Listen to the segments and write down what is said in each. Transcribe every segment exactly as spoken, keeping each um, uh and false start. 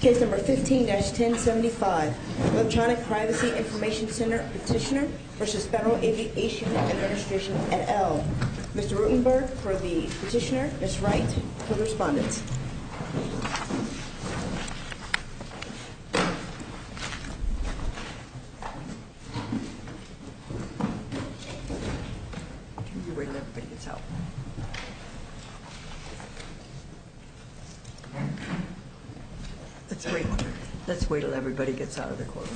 Case number fifteen dash ten seventy-five, Electronic Privacy Information Center Petitioner versus Federal Aviation Administration et al. Mister Rutenberg for the petitioner, Miz Wright for the respondents. Can you wait till everybody gets out? Let's wait. Let's wait till everybody gets out of the courtroom.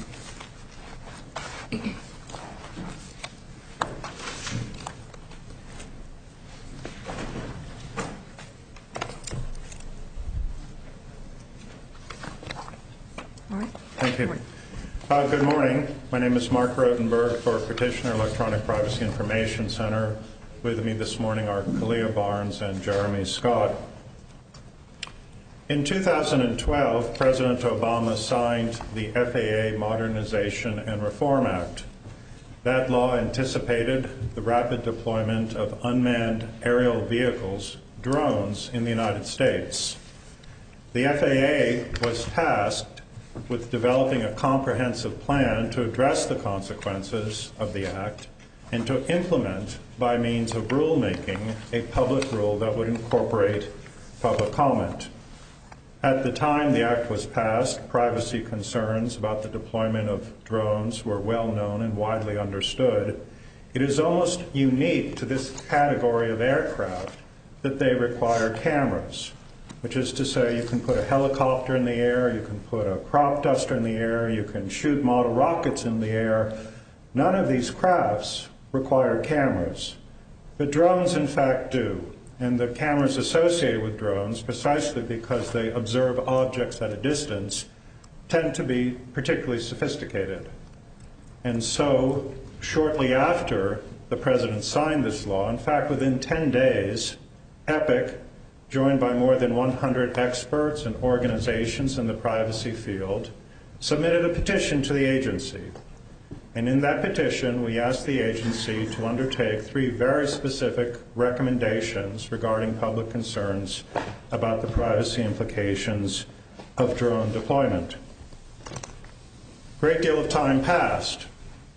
All right. Thank you. Uh, good morning. My name is Mark Rotenberg for Petitioner Electronic Privacy Information Center. With me this morning are Kalia Barnes and Jeremy Scott. In two thousand twelve, President Obama signed the F A A Modernization and Reform Act. That law anticipated the rapid deployment of unmanned aerial vehicles, drones, in the United States. The F A A was tasked with developing a comprehensive plan to address the consequences of the act and to implement, by means of rulemaking, a public rule that would incorporate public comment. At the time the act was passed, privacy concerns about the deployment of drones were well known and widely understood. It is almost unique to this category of aircraft that they require cameras, which is to say you can put a helicopter in the air, you can put a crop duster in the air, you can shoot model rockets in the air. None of these crafts require cameras, but drones in fact do. And the cameras associated with drones, precisely because they observe objects at a distance, tend to be particularly sophisticated. And so, shortly after the President signed this law, in fact within ten days, EPIC, joined by more than one hundred experts and organizations in the privacy field, submitted a petition to the agency. And in that petition, we asked the agency to undertake three very specific recommendations regarding public concerns about the privacy implications of drone deployment. A great deal of time passed.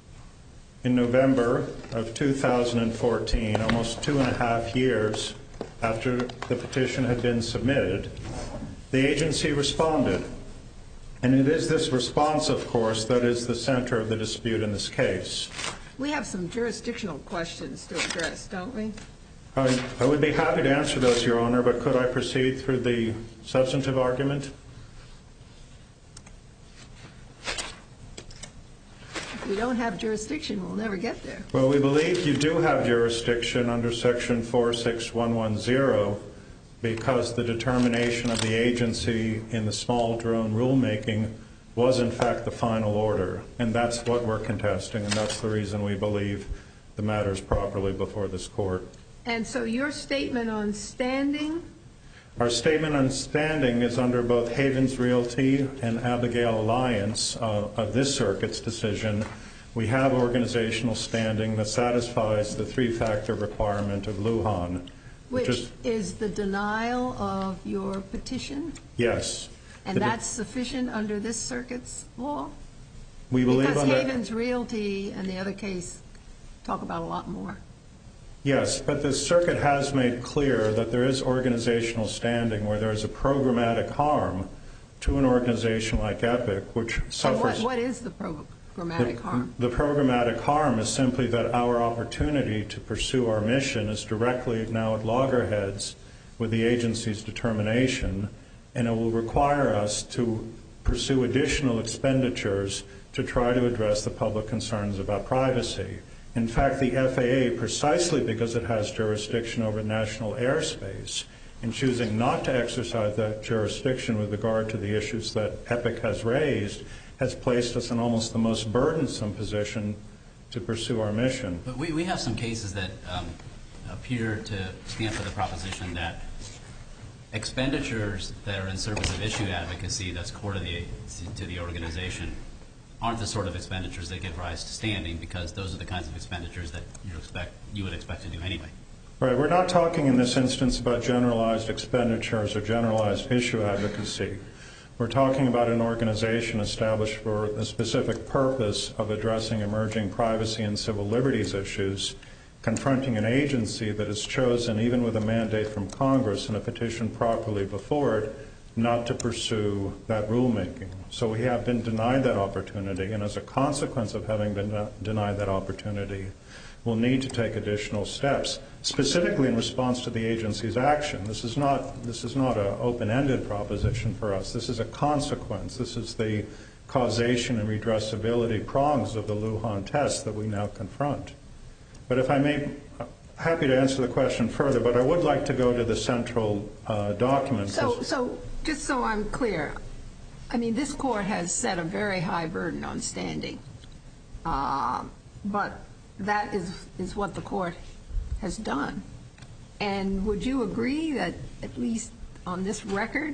In November of two thousand fourteen, almost two and a half years after the petition had been submitted, the agency responded. And it is this response, of course, that is the center of the dispute in this case. We have some jurisdictional questions to address, don't we? I, I would be happy to answer those, Your Honor, but could I proceed through the substantive argument? If we don't have jurisdiction, we'll never get there. Well, we believe you do have jurisdiction under Section four six one one zero, because the determination of the agency in the small drone rulemaking was in fact the final order. And that's what we're contesting, and that's the reason we believe the matter is properly before this court. And so your statement on standing? Our statement on standing is under both Havens Realty and Abigail Alliance uh, of this circuit's decision. We have organizational standing that satisfies the three-factor requirement of Lujan. Which Just, is the denial of your petition? yes. And the, that's sufficient under this circuit's law? We believe because under, Havens Realty and the other case talk about a lot more. Yes, but the circuit has made clear that there is organizational standing where there is a programmatic harm to an organization like EPIC, which suffers. And what, what is the programmatic the, harm? The programmatic harm is simply that our opportunity to pursue our mission is directly now at loggerheads with the agency's determination, and it will require us to pursue additional expenditures to try to address the public concerns about privacy. In fact, the F A A, precisely because it has jurisdiction over national airspace, in choosing not to exercise that jurisdiction with regard to the issues that EPIC has raised, has placed us in almost the most burdensome position to pursue our mission. But we, we have some cases that um, appear to stand for the proposition that expenditures that are in service of issue advocacy that's core to the, to the organization aren't the sort of expenditures that give rise to standing, because those are the kinds of expenditures that you expect you would expect to do anyway. Right. We're not talking in this instance about generalized expenditures or generalized issue advocacy. We're talking about an organization established for the specific purpose of addressing emerging privacy and civil liberties issues, confronting an agency that has chosen, even with a mandate from Congress and a petition properly before it, not to pursue that rulemaking. So we have been denied that opportunity, and as a consequence of having been denied that opportunity, we'll need to take additional steps, specifically in response to the agency's action. This is not this is not an open-ended proposition for us. This is a consequence. This is the causation and redressability prongs of the Lujan test that we now confront. But if I may, happy to answer the question further, but I would like to go to the central uh, document. So, so just so I'm clear, I mean, this court has set a very high burden on standing, uh, but that is, is what the court has done. And would you agree that, at least on this record,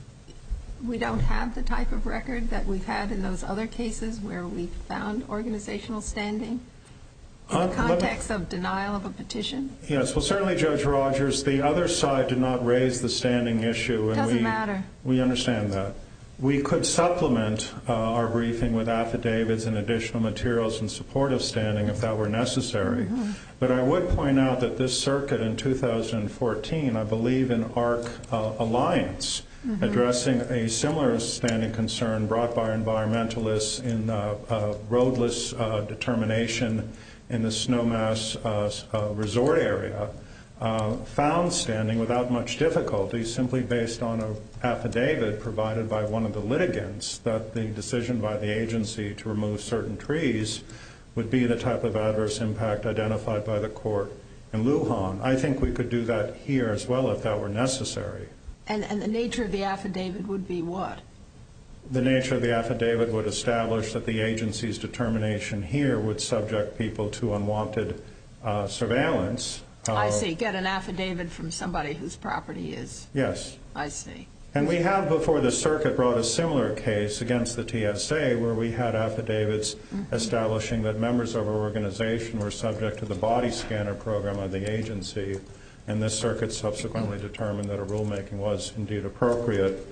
we don't have the type of record that we've had in those other cases where we've found organizational standing in the context of denial of a petition? Yes, well, certainly, Judge Rogers, the other side did not raise the standing issue. And Doesn't we, matter. We understand that. We could supplement uh, our briefing with affidavits and additional materials in support of standing if that were necessary. Mm-hmm. But I would point out that this circuit in two thousand fourteen, I believe in ARC uh, Alliance, mm-hmm. addressing a similar standing concern brought by environmentalists in uh, uh, roadless uh, determination in the Snowmass uh, uh, resort area, uh, found standing without much difficulty, simply based on an affidavit provided by one of the litigants that the decision by the agency to remove certain trees would be the type of adverse impact identified by the court in Lujan. I think we could do that here as well if that were necessary. And, and the nature of the affidavit would be what? The nature of the affidavit would establish that the agency's determination here would subject people to unwanted uh, surveillance. Uh, I see. Get an affidavit from somebody whose property is. Yes. I see. And we have before the circuit brought a similar case against the T S A where we had affidavits mm-hmm. establishing that members of our organization were subject to the body scanner program of the agency, and this circuit subsequently determined that a rulemaking was indeed appropriate.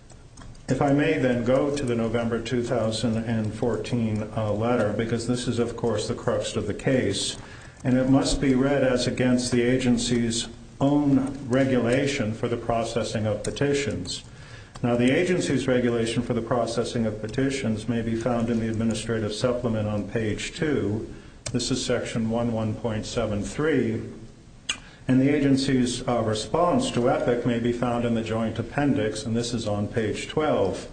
If I may then go to the November two thousand fourteen uh, letter, because this is, of course, the crux of the case, and it must be read as against the agency's own regulation for the processing of petitions. Now, the agency's regulation for the processing of petitions may be found in the administrative supplement on page two. This is section eleven point seven three. And the agency's uh, response to EPIC may be found in the joint appendix, and this is on page twelve.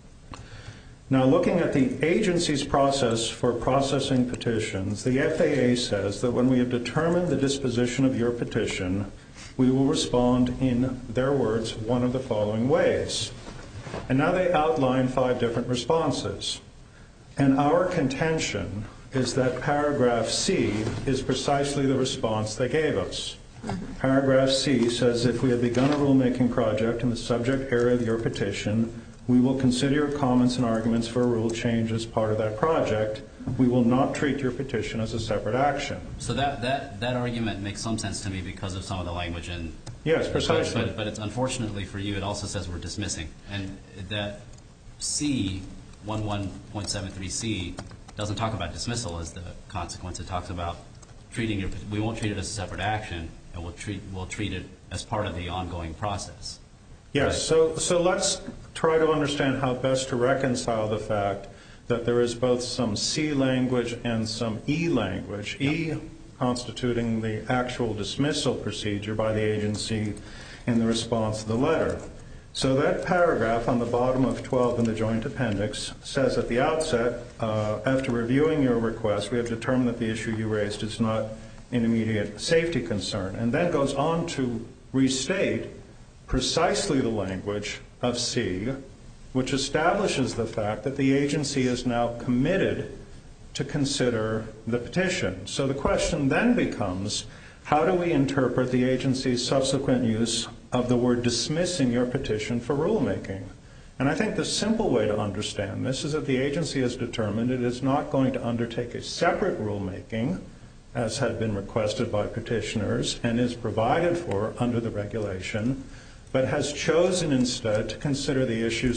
Now, looking at the agency's process for processing petitions, the F A A says that when we have determined the disposition of your petition, we will respond in, their words, one of the following ways. And now they outline five different responses. And our contention is that paragraph C is precisely the response they gave us. Mm-hmm. Paragraph C says, if we have begun a rulemaking project in the subject area of your petition, we will consider your comments and arguments for a rule change as part of that project. We will not treat your petition as a separate action. So that, that, that argument makes some sense to me because of some of the language in. Yes, precisely. But, but it's unfortunately for you, it also says we're dismissing. And that C, eleven point seven three C, doesn't talk about dismissal as the consequence. It talks about treating your, we won't treat it as a separate action, and we'll treat, we'll treat it as part of the ongoing process. Yes, right? so, so let's try to understand how best to reconcile the fact that there is both some C language and some E language, yep. E constituting the actual dismissal procedure by the agency in the response to the letter. So that paragraph on the bottom of twelve in the joint appendix says at the outset, uh, after reviewing your request, we have determined that the issue you raised is not an immediate safety concern, and then goes on to restate precisely the language of C, which establishes the fact that the agency is now committed to consider the petition. So the question then becomes, how do we interpret the agency's subsequent use of the word dismissing your petition for rulemaking? And I think the simple way to understand this is that the agency has determined it is not going to undertake a separate rulemaking, as had been requested by petitioners and is provided for under the regulation, but has chosen instead to consider the issues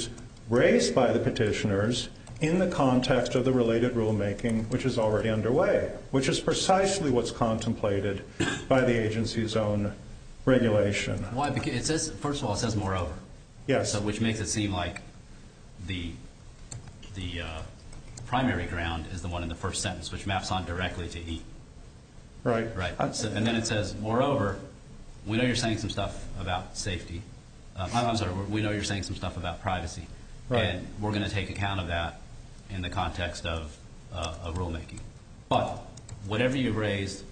raised by the petitioners in the context of the related rulemaking, which is already underway, which is precisely what's contemplated by the agency's own regulation. Why? Because it says, first of all, it says moreover. Yes. So which makes it seem like the the uh, primary ground is the one in the first sentence, which maps on directly to E. Right. Right. So, and then it says, moreover, we know you're saying some stuff about safety. Uh, I'm, I'm sorry, we know you're saying some stuff about privacy. Right. And we're going to take account of that in the context of, uh, of rulemaking. But whatever you've raised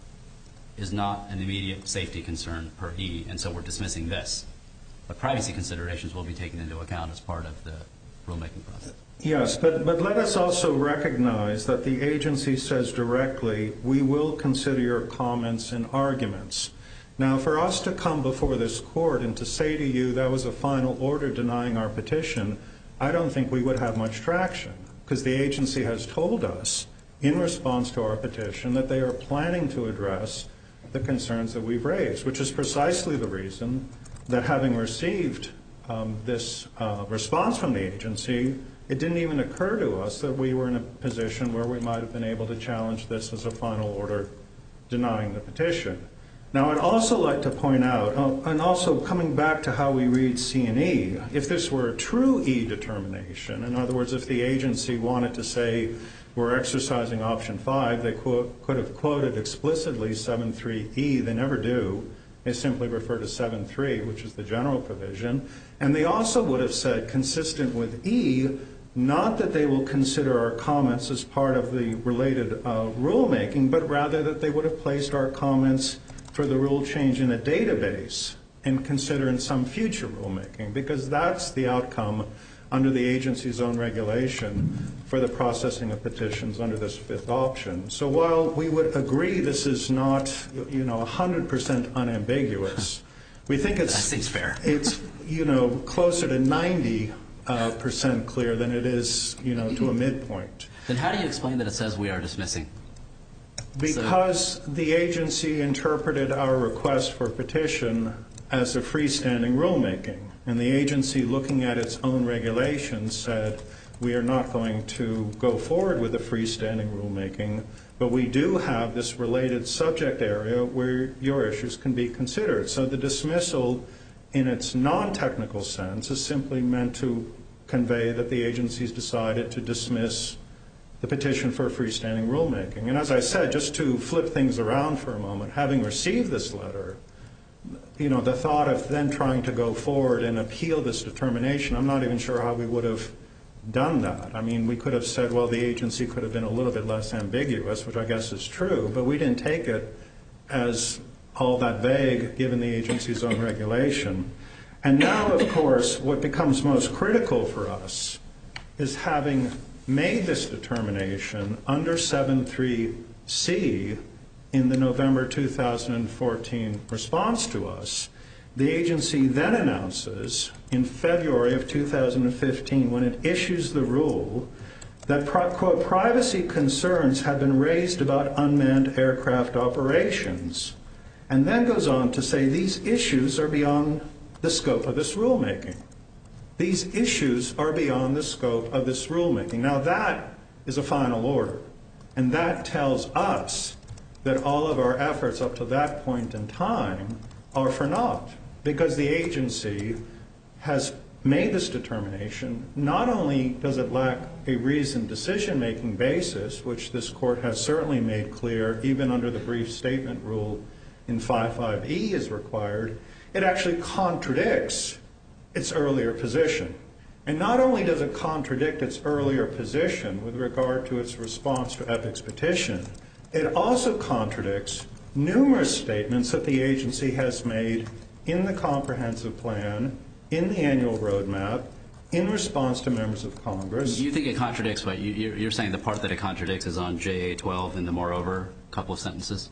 is not an immediate safety concern per E, and so we're dismissing this. But privacy considerations will be taken into account as part of the rulemaking process. Yes, but, but let us also recognize that the agency says directly, we will consider your comments and arguments. Now, for us to come before this court and to say to you that was a final order denying our petition, I don't think we would have much traction, because the agency has told us in response to our petition that they are planning to address the concerns that we've raised, which is precisely the reason that having received um, this uh, response from the agency, it didn't even occur to us that we were in a position where we might have been able to challenge this as a final order denying the petition. Now, I'd also like to point out, uh, and also coming back to how we read C and E, if this were a true E determination, in other words, if the agency wanted to say we're exercising option five, they quote, could have quoted explicitly seven three E. They never do. They simply refer to seven three, which is the general provision. And they also would have said, consistent with E, not that they will consider our comments as part of the related uh, rulemaking, but rather that they would have placed our comments for the rule change in a database and consider in some future rulemaking, because that's the outcome under the agency's own regulation for the processing of petitions under this fifth option. So while we would agree this is not, you know, one hundred percent unambiguous, we think it's, that seems fair. it's, you know, closer to ninety uh, percent clear than it is, you know, to a midpoint. Then how do you explain that it says we are dismissing? Because so, the agency interpreted our request for petition as a freestanding rulemaking. And the agency, looking at its own regulations, said we are not going to go forward with a freestanding rulemaking, but we do have this related subject area where your issues can be considered. So the dismissal in its non-technical sense is simply meant to convey that the agency's decided to dismiss the petition for freestanding rulemaking. And as I said, just to flip things around for a moment, having received this letter, you know, the thought of then trying to go forward and appeal this determination, I'm not even sure how we would have done that. I mean, we could have said, well, the agency could have been a little bit less ambiguous, which I guess is true, but we didn't take it as all that vague given the agency's own regulation. And now, of course, what becomes most critical for us is having made this determination under seven three C in the November two thousand fourteen response to us, the agency then announces in February of two thousand fifteen, when it issues the rule, that, quote, privacy concerns have been raised about unmanned aircraft operations, and then goes on to say these issues are beyond the scope of this rulemaking. These issues are beyond the scope of this rulemaking. Now that is a final order, and that tells us that all of our efforts up to that point in time are for naught, because the agency has made this determination. Not only does it lack a reasoned decision-making basis, which this court has certainly made clear, even under the brief statement rule in five five E is required, it actually contradicts its earlier position. And not only does it contradict its earlier position with regard to its response to EPIC's petition, it also contradicts numerous statements that the agency has made in the comprehensive plan, in the annual roadmap, in response to members of Congress. You think it contradicts what? You, you're saying the part that it contradicts is on J A twelve in the moreover couple of sentences?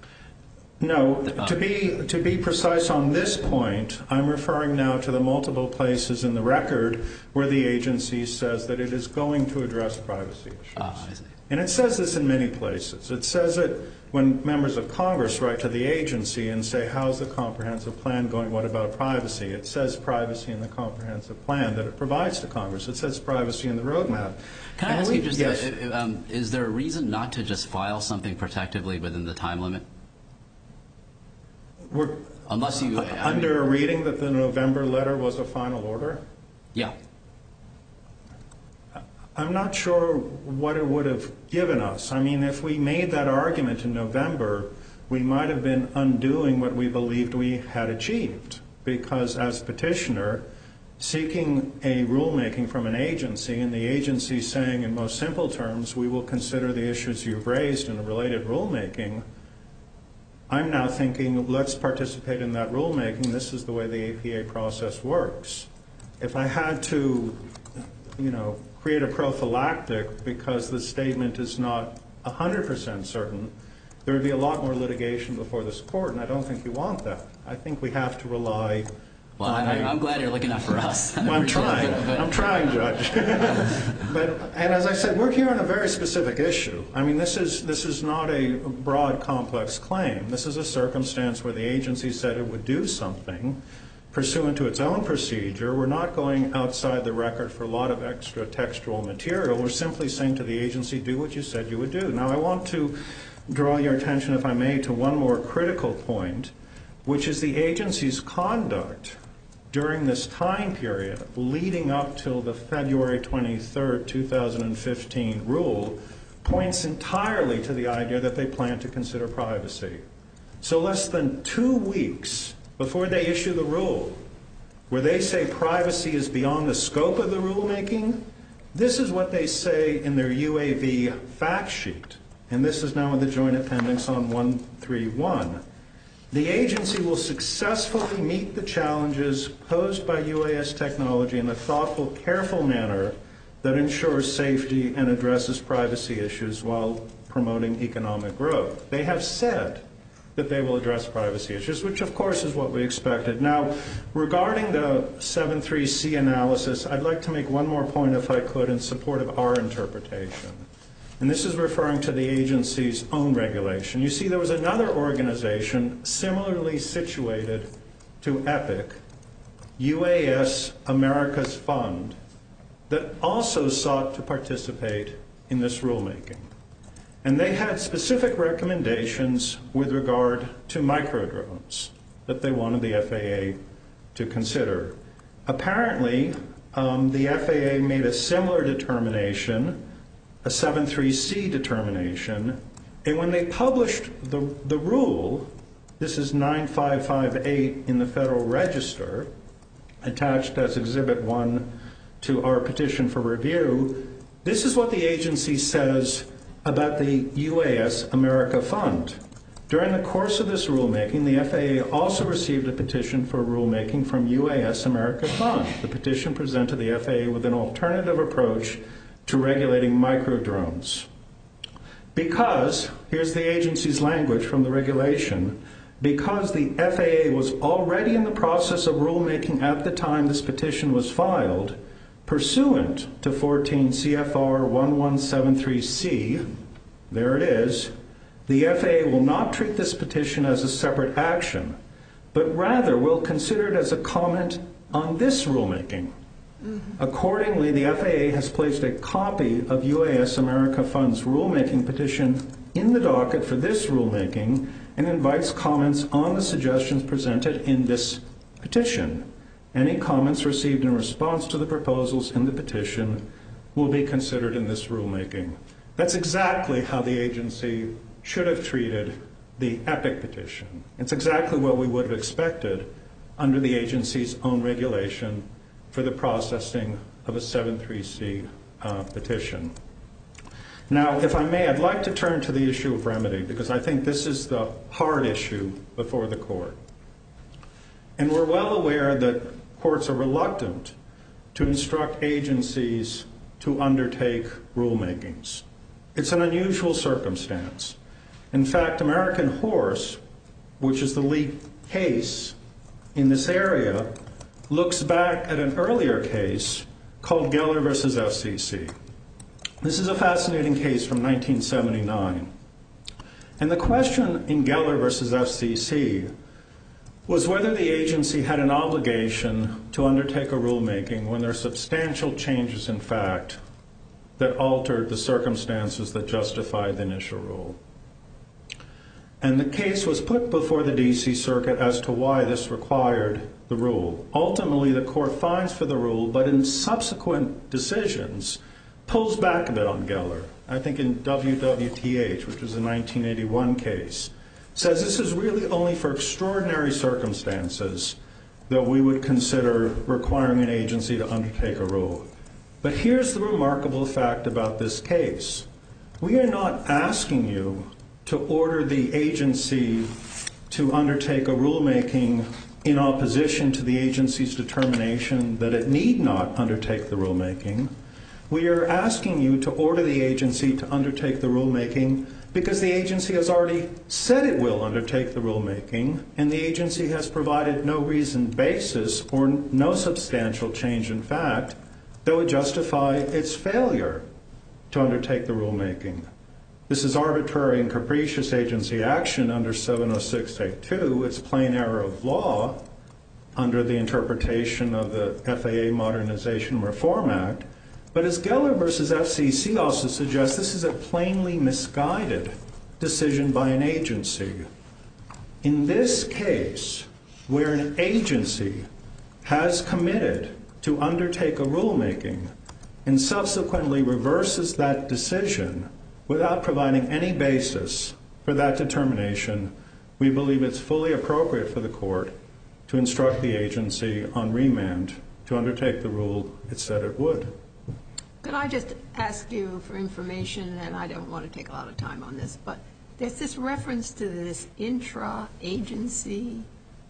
No, to be to be precise on this point, I'm referring now to the multiple places in the record where the agency says that it is going to address privacy issues. Ah, I see. And it says this in many places. It says it when members of Congress write to the agency and say, how's the comprehensive plan going? What about privacy? It says privacy in the comprehensive plan that it provides to Congress. It says privacy in the roadmap. Can I And ask we, you just, yes. uh, um, is there a reason not to just file something protectively within the time limit? We're, Unless you... I under mean, a reading that the November letter was a final order? Yeah. I'm not sure what it would have given us. I mean, if we made that argument in November, we might have been undoing what we believed we had achieved. Because as petitioner, seeking a rulemaking from an agency, and the agency saying in most simple terms, we will consider the issues you've raised in a related rulemaking, I'm now thinking, let's participate in that rulemaking. This is the way the A P A process works. If I had to, you know, create a prophylactic because the statement is not one hundred percent certain, there would be a lot more litigation before this court, and I don't think you want that. I think we have to rely Well, on I, a- I'm glad you're looking out for us. Well, I'm trying. I'm trying, Judge. but and as I said, we're here on a very specific issue. I mean, this is this is not a broad, complex claim. This is a circumstance where the agency said it would do something pursuant to its own procedure. We're not going outside the record for a lot of extra textual material. We're simply saying to the agency, do what you said you would do. Now, I want to draw your attention, if I may, to one more critical point, which is the agency's conduct during this time period leading up till the February twenty-third, two thousand fifteen rule points entirely to the idea that they plan to consider privacy. So less than two weeks before they issue the rule, where they say privacy is beyond the scope of the rulemaking, this is what they say in their U A V fact sheet. And this is now in the joint appendix on one thirty-one. The agency will successfully meet the challenges posed by U A S technology in a thoughtful, careful manner that ensures safety and addresses privacy issues while promoting economic growth. They have said that they will address privacy issues, which of course is what we expected. Now, regarding the seven three C analysis, I'd like to make one more point, if I could, in support of our interpretation. And this is referring to the agency's own regulation. You see, there was another organization similarly situated to EPIC, U A S America's Fund, that also sought to participate in this rulemaking. And they had specific recommendations with regard to microdrones that they wanted the F A A to consider. Apparently, um, the F A A made a similar determination, a seven three C determination, and when they published the, the rule, this is nine five five eight in the Federal Register, attached as Exhibit one to our petition for review, this is what the agency says about the U A S America Fund. During the course of this rulemaking, the F A A also received a petition for rulemaking from U A S America Fund. The petition presented the F A A with an alternative approach to regulating microdrones. Because, here's the agency's language from the regulation, because the F A A was already in the process of rulemaking at the time this petition was filed, pursuant to fourteen C F R eleven seventy-three C, there it is, the F A A will not treat this petition as a separate action, but rather will consider it as a comment on this rulemaking. Mm-hmm. Accordingly, the F A A has placed a copy of U A S America Fund's rulemaking petition in the docket for this rulemaking and invites comments on the suggestions presented in this petition. Any comments received in response to the proposals in the petition will be considered in this rulemaking. That's exactly how the agency should have treated the EPIC petition. It's exactly what we would have expected under the agency's own regulation for the processing of a seven three C uh, petition. Now, if I may, I'd like to turn to the issue of remedy, because I think this is the hard issue before the court. And we're well aware that courts are reluctant to instruct agencies to undertake rulemakings. It's an unusual circumstance. In fact, American Horse, which is the lead case in this area, looks back at an earlier case called Geller versus F C C. This is a fascinating case from nineteen seventy-nine. And the question in Geller versus F C C was whether the agency had an obligation to undertake a rulemaking when there are substantial changes in fact that altered the circumstances that justified the initial rule. And the case was put before the D C Circuit as to why this required the rule. Ultimately, the court finds for the rule, but in subsequent decisions, pulls back a bit on Geller. I think in W W T H, which was a nineteen eighty-one case, says this is really only for extraordinary circumstances that we would consider requiring an agency to undertake a rule. But here's the remarkable fact about this case. We are not asking you to order the agency to undertake a rulemaking in opposition to the agency's determination that it need not undertake the rulemaking. We are asking you to order the agency to undertake the rulemaking because the agency has already said it will undertake the rulemaking, and the agency has provided no reasoned basis or no substantial change in fact that would justify its failure to undertake the rulemaking. This is arbitrary and capricious agency action under seven oh six A two. It's plain error of law under the interpretation of the F A A Modernization and Reform Act. But as Geller versus F C C also suggests, this is a plainly misguided decision by an agency. In this case, where an agency has committed to undertake a rulemaking and subsequently reverses that decision without providing any basis for that determination, we believe it's fully appropriate for the court to instruct the agency on remand to undertake the rule it said it would. Could I just ask you for information, and I don't want to take a lot of time on this, but there's this reference to this intra-agency,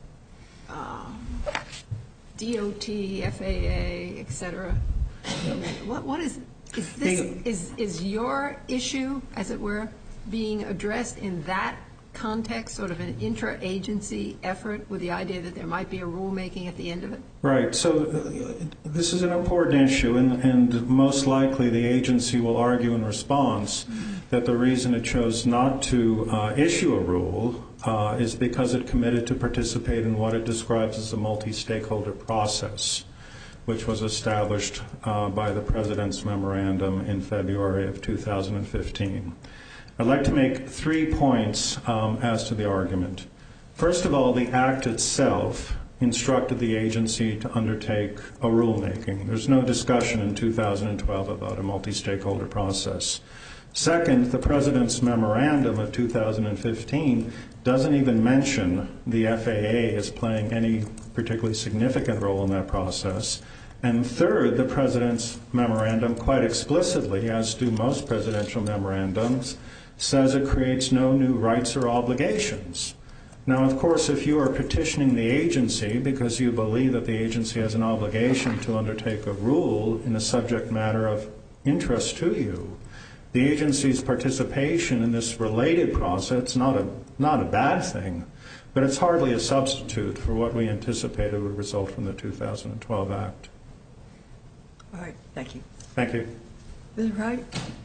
um, D O T, F A A, et cetera. What, what is, is this, is, is your issue, as it were, being addressed in that context, sort of an intra-agency effort with the idea that there might be a rulemaking at the end of it? Right. So uh, this is an important issue, and, and most likely the agency will argue in response mm-hmm. that the reason it chose not to uh, issue a rule uh, is because it committed to participate in what it describes as a multi-stakeholder process, which was established uh, by the President's memorandum in February of two thousand fifteen. I'd like to make three points um, as to the argument. First of all, the Act itself instructed the agency to undertake a rulemaking. There's no discussion in two thousand twelve about a multi-stakeholder process. Second, the President's memorandum of two thousand fifteen doesn't even mention the F A A as playing any particularly significant role in that process. And third, the President's memorandum quite explicitly, as do most presidential memorandums, says it creates no new rights or obligations. Now, of course, if you are petitioning the agency because you believe that the agency has an obligation to undertake a rule in a subject matter of interest to you, the agency's participation in this related process is not a, not a bad thing, but it's hardly a substitute for what we anticipated would result from the two thousand twelve Act. All right. Thank you. Thank you. Miz Wright?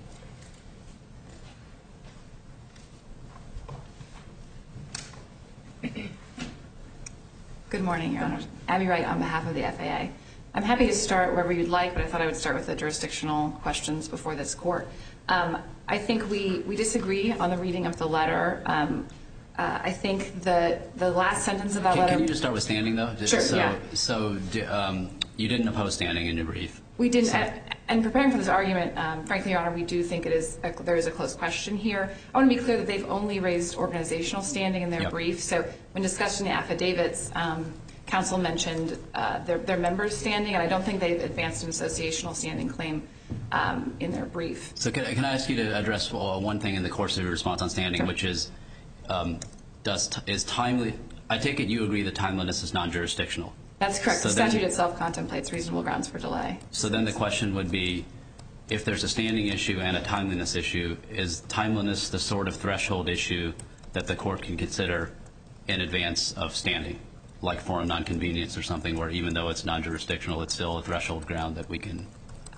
Good morning, Your Honor. Abby Wright on behalf of the F A A. I'm happy to start wherever you'd like, but I thought I would start with the jurisdictional questions before this court. Um, I think we, we disagree on the reading of the letter. Um, uh, I think the the last sentence of that can, letter... Can you just start with standing, though? Just Sure, so, yeah. So um, you didn't oppose standing in your brief? We didn't. So. And, and preparing for this argument, um, frankly, Your Honor, we do think it is a, there is a close question here. I want to be clear that they've only raised organizational standing in their yep. brief. So when discussing the affidavits, um, counsel mentioned uh, their, their members standing, and I don't think they've advanced an associational standing claim um, in their brief. So can, can I ask you to address one thing in the course of your response on standing, sure. which is, um, does is timely? I take it you agree that timeliness is non-jurisdictional. That's correct. So the statute then, itself contemplates reasonable grounds for delay. So then the question would be, if there's a standing issue and a timeliness issue, is timeliness the sort of threshold issue that the court can consider in advance of standing, like forum nonconvenience or something, where even though it's non-jurisdictional, it's still a threshold ground that we can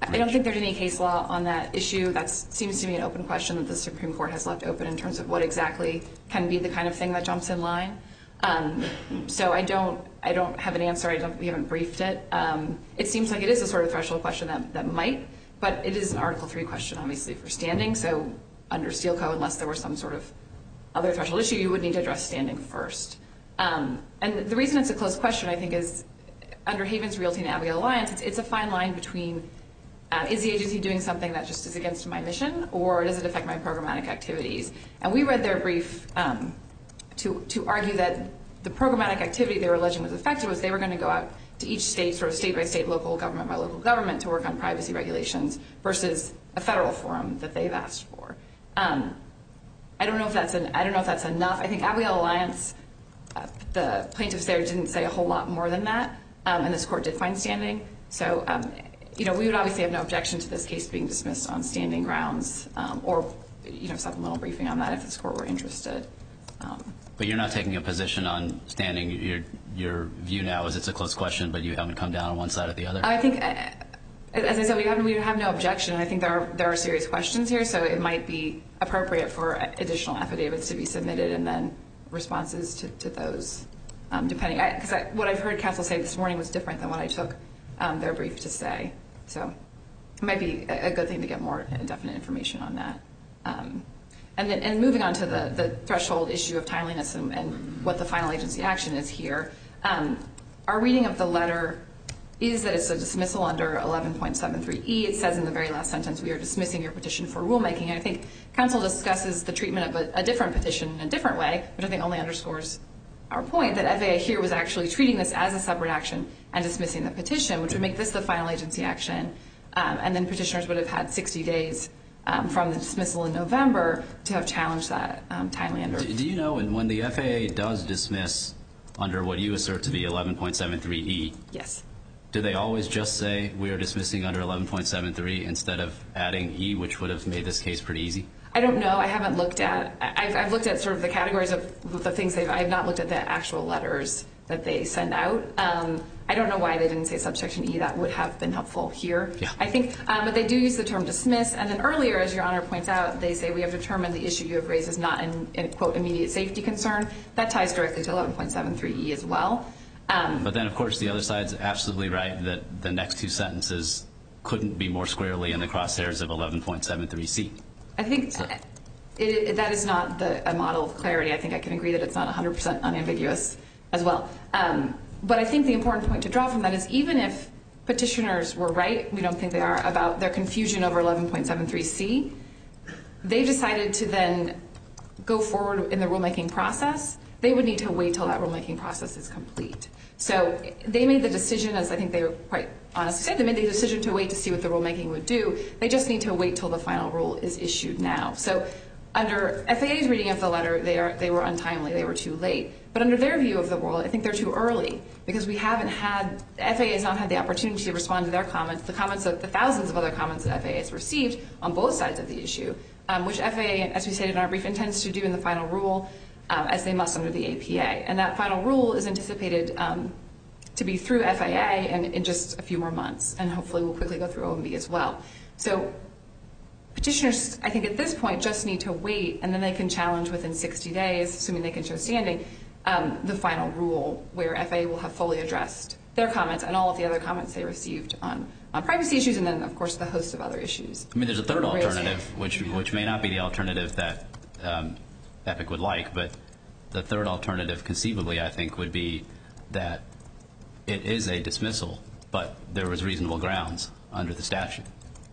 I don't think there's any case law on that issue. That seems to be an open question that the Supreme Court has left open in terms of what exactly can be the kind of thing that jumps in line. Um, so I don't, I don't have an answer. I don't, we haven't briefed it. Um, it seems like it is a sort of threshold question that, that might, but it is an Article three question, obviously, for standing. So under Steele Co., unless there were some sort of other threshold issue, you would need to address standing first. Um, and the reason it's a close question, I think, is under Havens Realty and Abigail Alliance, it's, it's a fine line between uh, is the agency doing something that just is against my mission, or does it affect my programmatic activities? And we read their brief um, to, to argue that the programmatic activity they were alleging was affected was they were going to go out to each state, sort of state by state, local government by local government, to work on privacy regulations versus a federal forum that they've asked for. Um, I don't know if that's an, I don't know if that's enough. I think Abigail Alliance, uh, the plaintiffs there didn't say a whole lot more than that, um, and this court did find standing. So, um, you know, we would obviously have no objection to this case being dismissed on standing grounds, um, or, you know, supplemental briefing on that if this court were interested. Um, But you're not taking a position on standing. Your your view now is it's a close question, but you haven't come down on one side or the other. I think, uh, as I said, we have we have no objection. I think there are there are serious questions here, so it might be appropriate for additional affidavits to be submitted and then responses to, to those, um, depending. Because what I've heard counsel say this morning was different than what I took um, their brief to say. So it might be a, a good thing to get more definite information on that. Um, And then, and moving on to the, the threshold issue of timeliness and, and what the final agency action is here, um, our reading of the letter is that it's a dismissal under eleven point seven three E. It says in the very last sentence, we are dismissing your petition for rulemaking. And I think counsel discusses the treatment of a, a different petition in a different way, which I think only underscores our point that F A A here was actually treating this as a separate action and dismissing the petition, which would make this the final agency action. Um, and then petitioners would have had sixty days Um, from the dismissal in November to have challenged that um, timely under. Do, do you know when, when the F A A does dismiss under what you assert to be eleven point seven three E? Yes. Do they always just say we are dismissing under eleven point seven three instead of adding E, which would have made this case pretty easy? I don't know. I haven't looked at. I've, I've looked at sort of the categories of the things they've. I have not looked at the actual letters that they send out. Um, I don't know why they didn't say subsection E. That would have been helpful here. Yeah. I think, um, but they do use the term dismiss. And then earlier, as Your Honor points out, they say we have determined the issue you have raised is not an, in quote, immediate safety concern. That ties directly to eleven point seven three E as well. Um, but then, of course, the other side's absolutely right that the next two sentences couldn't be more squarely in the crosshairs of eleven point seven three C. I think so. it, it, that is not the, a model of clarity. I think I can agree that it's not one hundred percent unambiguous as well. Um, But I think the important point to draw from that is even if petitioners were right, we don't think they are, about their confusion over eleven point seven three C, they decided to then go forward in the rulemaking process. They would need to wait till that rulemaking process is complete. So they made the decision, as I think they were quite honestly said, they made the decision to wait to see what the rulemaking would do. They just need to wait till the final rule is issued now. So under F A A's reading of the letter, they are they were untimely. They were too late. But under their view of the world, I think they're too early because we haven't had F A A has not had the opportunity to respond to their comments, the comments of the thousands of other comments that F A A has received on both sides of the issue, um, which F A A, as we stated in our brief, intends to do in the final rule, um, as they must under the A P A. And that final rule is anticipated um, to be through F A A in, in just a few more months, and hopefully we'll quickly go through O M B as well. So petitioners, I think at this point, just need to wait, and then they can challenge within sixty days, assuming they can show standing, um, the final rule where F A A will have fully addressed their comments and all of the other comments they received on, on privacy issues, and then, of course, the host of other issues. I mean, there's a third alternative, which which may not be the alternative that um, EPIC would like, but the third alternative, conceivably, I think, would be that it is a dismissal, but there was reasonable grounds under the statute.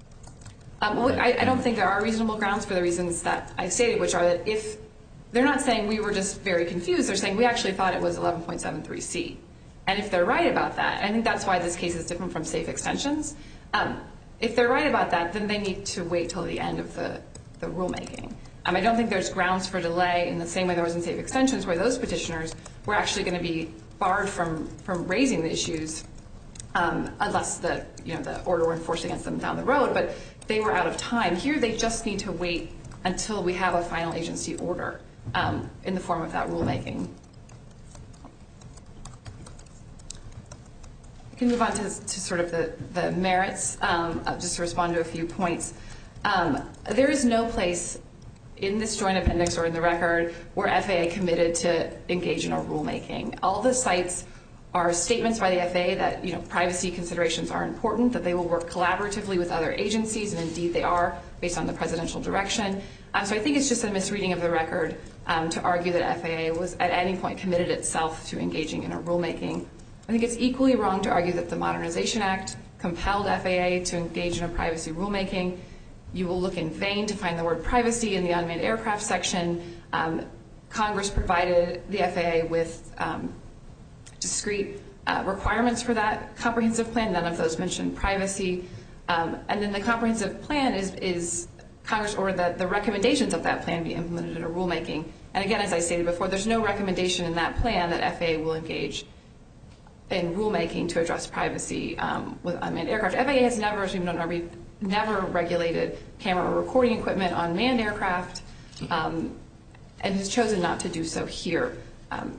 Um, well, I, I don't think there are reasonable grounds for the reasons that I stated, which are that if they're not saying we were just very confused, they're saying we actually thought it was eleven point seven three C. And if they're right about that, I think that's why this case is different from safe extensions. Um, if they're right about that, then they need to wait till the end of the, the rulemaking. Um, I don't think there's grounds for delay in the same way there was in safe extensions, where those petitioners were actually going to be barred from, from raising the issues um, unless the you know the order were enforced against them down the road. But they were out of time. Here, they just need to wait until we have a final agency order um, in the form of that rulemaking. I can move on to, to sort of the, the merits, um, just to respond to a few points. Um, there is no place in this joint appendix or in the record where F A A committed to engage in a rulemaking. All the sites are statements by the F A A that, you know, privacy considerations are important, that they will work collaboratively with other agencies, and indeed they are, based on the presidential direction. Um, so I think it's just a misreading of the record um, to argue that F A A was at any point committed itself to engaging in a rulemaking. I think it's equally wrong to argue that the Modernization Act compelled F A A to engage in a privacy rulemaking. You will look in vain to find the word privacy in the unmanned aircraft section. Um, Congress provided the F A A with um, discrete uh, requirements for that comprehensive plan. None of those mention privacy. Um, and then the comprehensive plan is, is Congress ordered that the recommendations of that plan be implemented in a rulemaking. And again, as I stated before, there's no recommendation in that plan that F A A will engage in rulemaking to address privacy um, with unmanned aircraft. F A A has never, as we've known, never regulated camera or recording equipment on manned aircraft, um, and has chosen not to do so here. Um,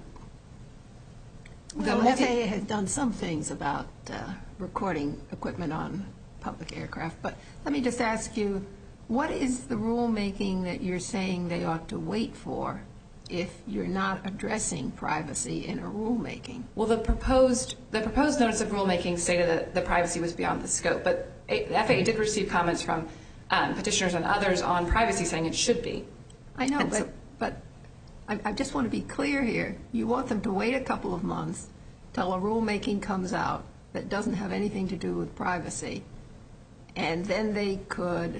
well, the F A A has done some things about uh, recording equipment on public aircraft, but let me just ask you, what is the rulemaking that you're saying they ought to wait for if you're not addressing privacy in a rulemaking? Well, the proposed the proposed notice of rulemaking stated that the privacy was beyond the scope, but the F A A did receive comments from um, petitioners and others on privacy saying it should be. I know, And but, so, but I, I just want to be clear here. You want them to wait a couple of months till a rulemaking comes out that doesn't have anything to do with privacy, and then they could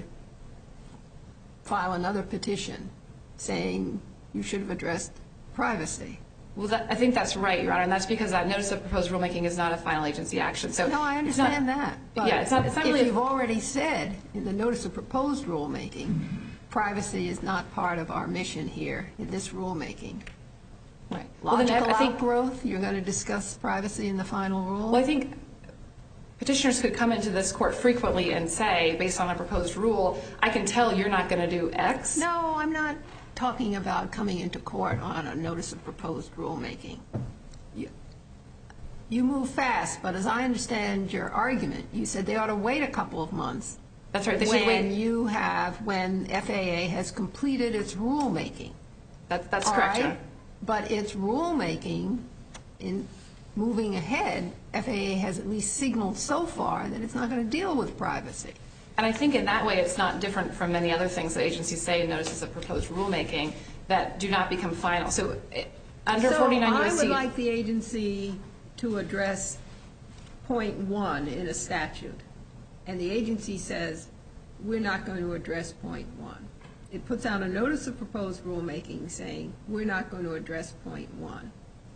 file another petition saying you should have addressed privacy. Well, that, I think that's right, Your Honor, and that's because that notice of proposed rulemaking is not a final agency action. So no, I understand not, that. But yeah, it's not. It's not if really. You've already said in the notice of proposed rulemaking, privacy is not part of our mission here in this rulemaking. Right. Logical well, then I, I think, outgrowth. You're going to discuss privacy in the final rule. Well, I think petitioners could come into this court frequently and say, based on a proposed rule, I can tell you're not going to do X. No, I'm not talking about coming into court on a notice of proposed rulemaking. You, you move fast, but as I understand your argument, you said they ought to wait a couple of months. That's right. They when should wait. you have, when F A A has completed its rulemaking. That, that's All correct, right? Your Honor. But its rulemaking, in moving ahead, F A A has at least signaled so far that it's not going to deal with privacy. And I think in that way it's not different from many other things that agencies say in notices of proposed rulemaking that do not become final. So it, under so forty-nine U S C... I would like the agency to address point one in a statute. And the agency says, we're not going to address point one. It puts out a notice of proposed rulemaking saying, we're not going to address point one.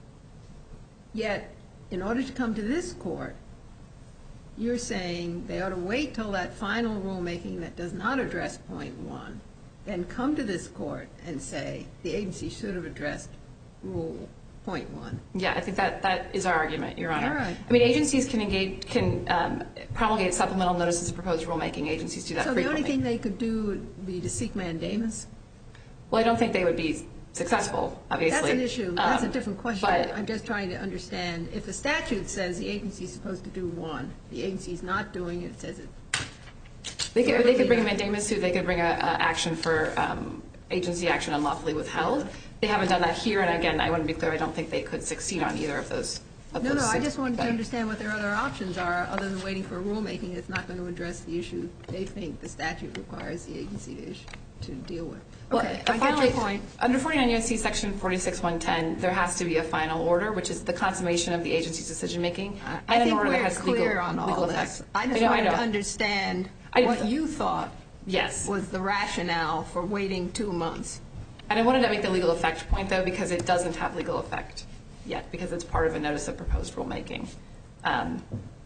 Yet, in order to come to this court, you're saying they ought to wait till that final rulemaking that does not address point one, then come to this court and say the agency should have addressed rule point one. Yeah, I think that, that is our argument, Your Honor. All right. I mean, agencies can engage, can um, promulgate supplemental notices of proposed rulemaking. Agencies do that so frequently. the only thing they could do would be to seek mandamus? Well, I don't think they would be successful, obviously. That's an issue. That's um, a different question. But I'm just trying to understand. If the statute says the agency is supposed to do one, the agency is not doing it, it says it. They could, they could bring a mandamus suit. They could bring a, a action for um, agency action unlawfully withheld. Yeah. They haven't done that here, and again, I want to be clear, I don't think they could succeed on either of those. Of no, those no, I suits, just wanted but. to understand what their other options are, other than waiting for a rulemaking that's not going to address the issue they think the statute requires the agency to, issue, to deal with. Well, Okay, uh, I finally, get your point. Under forty-nine U S C Section forty-six one ten, there has to be a final order, which is the consummation of the agency's decision-making, I, and I an think order we're that has clear legal, on all legal this. effect. I just I know, wanted I know. to understand I what just- you thought Yes. was the rationale for waiting two months. And I wanted to make the legal effect point, though, because it doesn't have legal effect yet, because it's part of a notice of proposed rulemaking. Um,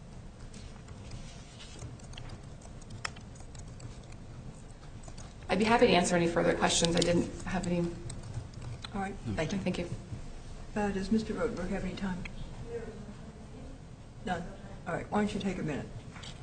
I'd be happy to answer any further questions. I didn't have any. All right, thank you. Thank you. Uh, does Mister Rotenberg have any time? None. All right, why don't you take a minute?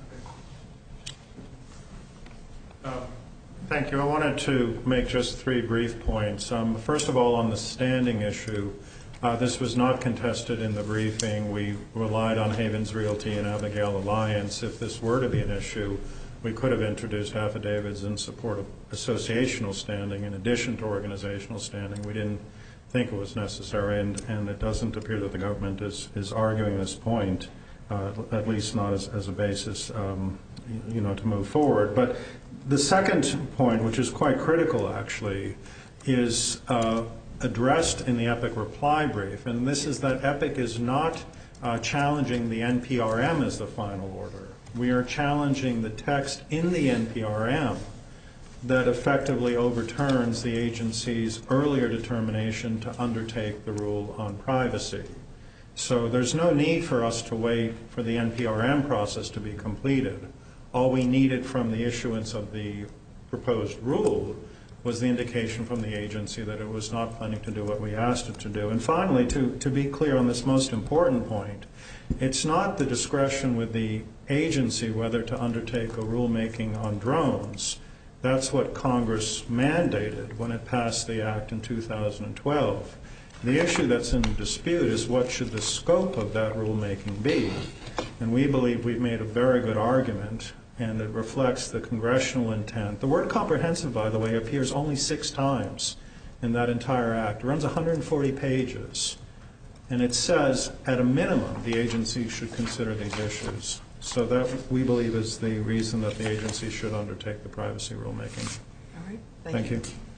Uh, thank you. I wanted to make just three brief points. Um, first of all, on the standing issue, Uh, this was not contested in the briefing. We relied on Havens Realty and Abigail Alliance. If this were to be an issue, we could have introduced affidavits in support of associational standing in addition to organizational standing. We didn't think it was necessary, and, and it doesn't appear that the government is, is arguing this point, uh, at least not as, as a basis um, you know, to move forward. But the second point, which is quite critical actually, is uh, addressed in the EPIC reply brief, and this is that EPIC is not uh, challenging the N P R M as the final order. We are challenging the text in the N P R M that effectively overturns the agency's earlier determination to undertake the rule on privacy. So there's no need for us to wait for the N P R M process to be completed. All we needed from the issuance of the proposed rule was the indication from the agency that it was not planning to do what we asked it to do. And finally, to, to be clear on this most important point, it's not the discretion with the agency whether to undertake a rulemaking on drones. That's what Congress mandated when it passed the act in two thousand twelve. The issue that's in dispute is what should the scope of that rulemaking be. And we believe we've made a very good argument, and it reflects the congressional intent. The word comprehensive, by the way, appears only six times in that entire act. It runs one hundred forty pages. And it says, at a minimum, the agency should consider these issues. So that, we believe, is the reason that the agency should undertake the privacy rulemaking. All right. Thank you. you.